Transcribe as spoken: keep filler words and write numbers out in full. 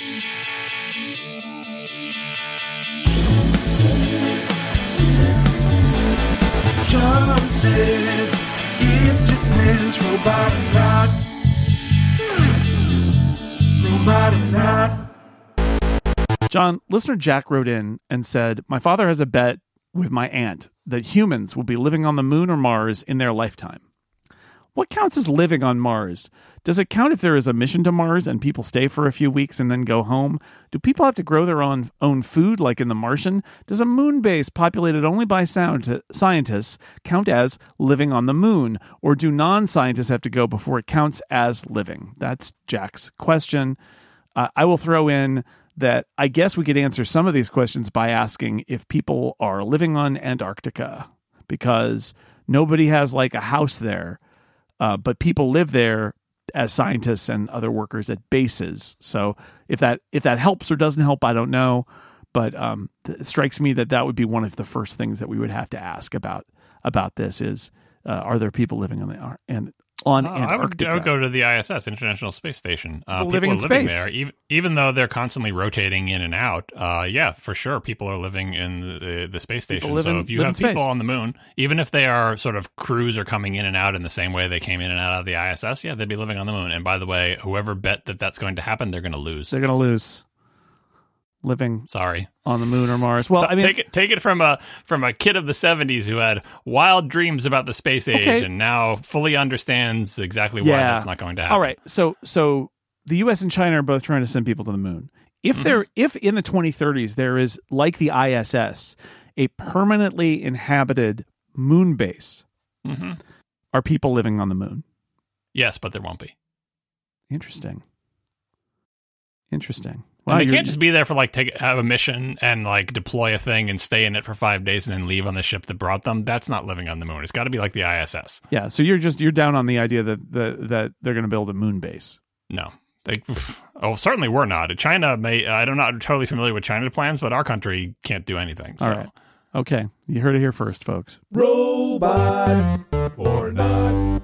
John says it depends, robot or not. Robot or not. John, listener Jack wrote in and said, my father has a bet with my aunt that humans will be living on the moon or Mars in their lifetime. What counts as living on Mars? Does it count if there is a mission to Mars and people stay for a few weeks and then go home? Do people have to grow their own own food like in The Martian? Does a moon base populated only by sound scientists count as living on the moon? Or do non-scientists have to go before it counts as living? That's Jack's question. Uh, I will throw in that I guess we could answer some of these questions by asking if people are living on Antarctica, because nobody has like a house there. Uh, but people live there as scientists and other workers at bases. So if that if that helps or doesn't help, I don't know. But um, it strikes me that that would be one of the first things that we would have to ask about about this is, uh, are there people living on the and on uh, Antarctica? I would, I would go to the I S S, International Space Station. Uh, people living in are living space. there, even, even though they're constantly rotating in and out. Uh, yeah, for sure, people are living in the, the space station. live So in- if you live in have people space. on the moon, even if they are sort of crews are coming in and out in the same way they came in and out of the I S S, yeah, they'd be living on the moon. And by the way, whoever bet that that's going to happen, they're going to lose. They're going to lose living Sorry. on the moon or Mars. Well, T- I mean, take it take it from a from a kid of the seventies who had wild dreams about the space age Okay. and now fully understands exactly why Yeah. that's not going to happen. all right. So so the U S and China are both trying to send people to the moon. If Mm-hmm. there, if in the twenty thirties there is, like the I S S, a permanently inhabited moon base, hmm are people living on the moon? Yes, but there won't be. Interesting. Interesting. And they you're- can't just be there for like take have a mission and like deploy a thing and stay in it for five days and then leave on the ship that brought them. That's not living on the moon. It's got to be like the I S S. Yeah. So you're just you're down on the idea that that, that they're going to build a moon base. No. They, oh, certainly we're not. China may. I'm not totally familiar with China's plans, but our country can't do anything. So. All right. Okay. You heard it here first, folks. Robot or not.